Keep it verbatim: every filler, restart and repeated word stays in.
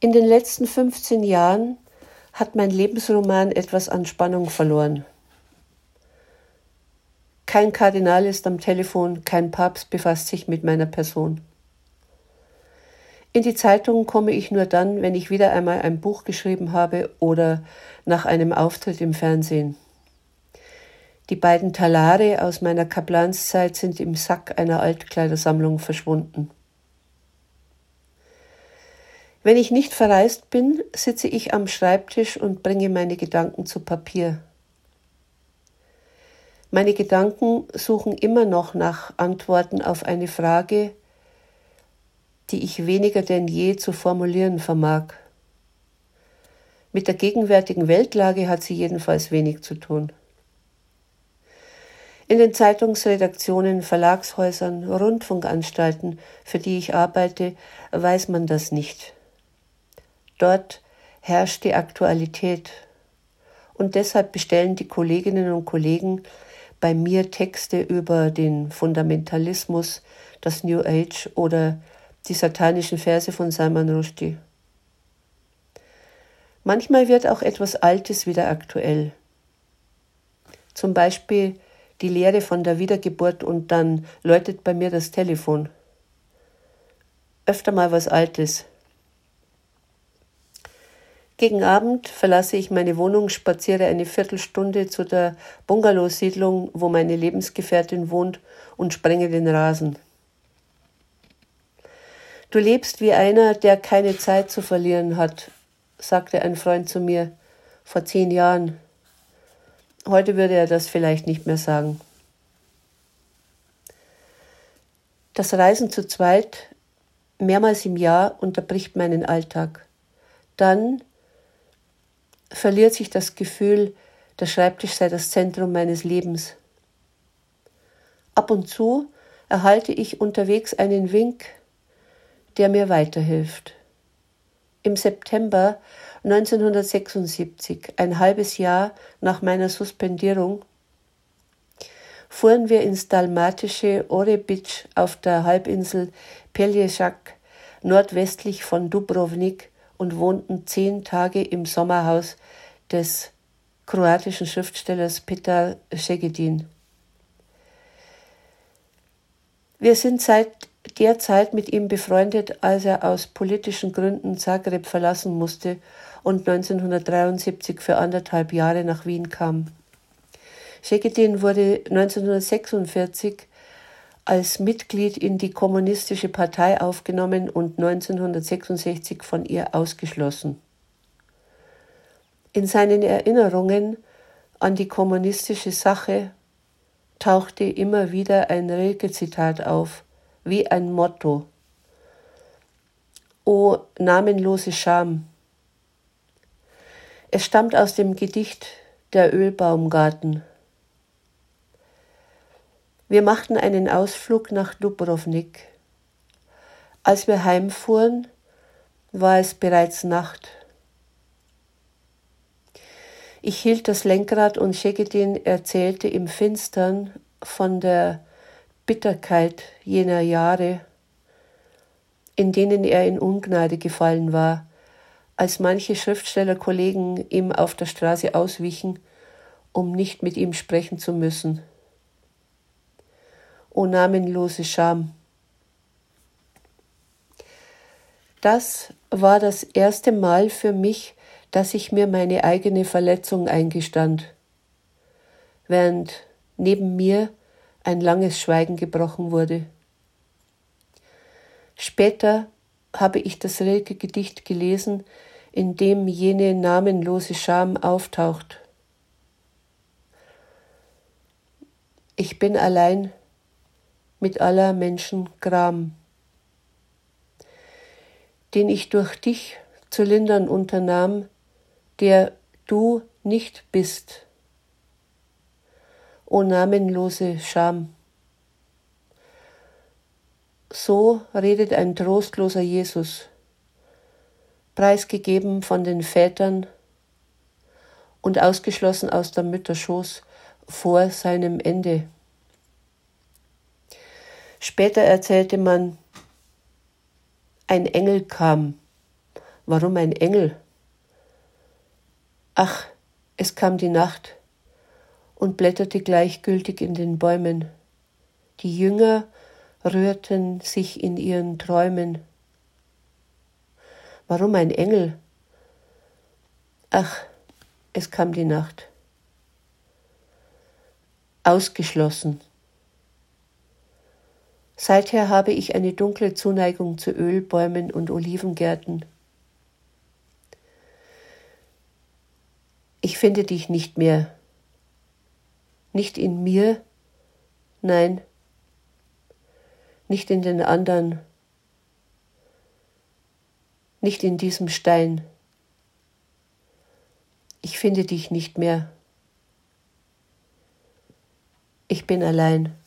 In den letzten fünfzehn Jahren hat mein Lebensroman etwas an Spannung verloren. Kein Kardinal ist am Telefon, kein Papst befasst sich mit meiner Person. In die Zeitung komme ich nur dann, wenn ich wieder einmal ein Buch geschrieben habe oder nach einem Auftritt im Fernsehen. Die beiden Talare aus meiner Kaplanszeit sind im Sack einer Altkleidersammlung verschwunden. Wenn ich nicht verreist bin, sitze ich am Schreibtisch und bringe meine Gedanken zu Papier. Meine Gedanken suchen immer noch nach Antworten auf eine Frage, die ich weniger denn je zu formulieren vermag. Mit der gegenwärtigen Weltlage hat sie jedenfalls wenig zu tun. In den Zeitungsredaktionen, Verlagshäusern, Rundfunkanstalten, für die ich arbeite, weiß man das nicht. Dort herrscht die Aktualität und deshalb bestellen die Kolleginnen und Kollegen bei mir Texte über den Fundamentalismus, das New Age oder die satanischen Verse von Salman Rushdie. Manchmal wird auch etwas Altes wieder aktuell. Zum Beispiel die Lehre von der Wiedergeburt und dann läutet bei mir das Telefon. Öfter mal was Altes. Gegen Abend verlasse ich meine Wohnung, spaziere eine Viertelstunde zu der Bungalow-Siedlung, wo meine Lebensgefährtin wohnt, und sprenge den Rasen. Du lebst wie einer, der keine Zeit zu verlieren hat, sagte ein Freund zu mir vor zehn Jahren. Heute würde er das vielleicht nicht mehr sagen. Das Reisen zu zweit, mehrmals im Jahr, unterbricht meinen Alltag. Dann verliert sich das Gefühl, der Schreibtisch sei das Zentrum meines Lebens. Ab und zu erhalte ich unterwegs einen Wink, der mir weiterhilft. Im September neunzehnhundertsechsundsiebzig, ein halbes Jahr nach meiner Suspendierung, fuhren wir ins dalmatische Orebić auf der Halbinsel Pelješac nordwestlich von Dubrovnik und wohnten zehn Tage im Sommerhaus des kroatischen Schriftstellers Petar Šegedin. Wir sind seit der Zeit mit ihm befreundet, als er aus politischen Gründen Zagreb verlassen musste und neunzehnhundertdreiundsiebzig für anderthalb Jahre nach Wien kam. Šegedin wurde neunzehnhundertsechsundvierzig als Mitglied in die Kommunistische Partei aufgenommen und neunzehnhundertsechsundsechzig von ihr ausgeschlossen. In seinen Erinnerungen an die kommunistische Sache tauchte immer wieder ein Rilke-Zitat auf, wie ein Motto. O namenlose Scham. Es stammt aus dem Gedicht Der Ölbaumgarten. Wir machten einen Ausflug nach Dubrovnik. Als wir heimfuhren, war es bereits Nacht. Ich hielt das Lenkrad und Šegedin erzählte im Finstern von der Bitterkeit jener Jahre, in denen er in Ungnade gefallen war, als manche Schriftstellerkollegen ihm auf der Straße auswichen, um nicht mit ihm sprechen zu müssen. O namenlose Scham. Das war das erste Mal für mich, dass ich mir meine eigene Verletzung eingestand, während neben mir ein langes Schweigen gebrochen wurde. Später habe ich das Rilke-Gedicht gelesen, in dem jene namenlose Scham auftaucht. Ich bin allein mit aller Menschen Gram, den ich durch dich zu lindern unternahm, der du nicht bist. O namenlose Scham. So redet ein trostloser Jesus, preisgegeben von den Vätern und ausgeschlossen aus der Mütter Schoß vor seinem Ende. Später erzählte man, ein Engel kam, Warum ein Engel? Ach, es kam die Nacht und blätterte gleichgültig in den Bäumen. Die Jünger rührten sich in ihren Träumen. Warum ein Engel? Ach, es kam die Nacht. Ausgeschlossen. Seither habe ich eine dunkle Zuneigung zu Ölbäumen und Olivengärten. Ich finde dich nicht mehr. Nicht in mir, nein, nicht in den anderen, nicht in diesem Stein. Ich finde dich nicht mehr. Ich bin allein.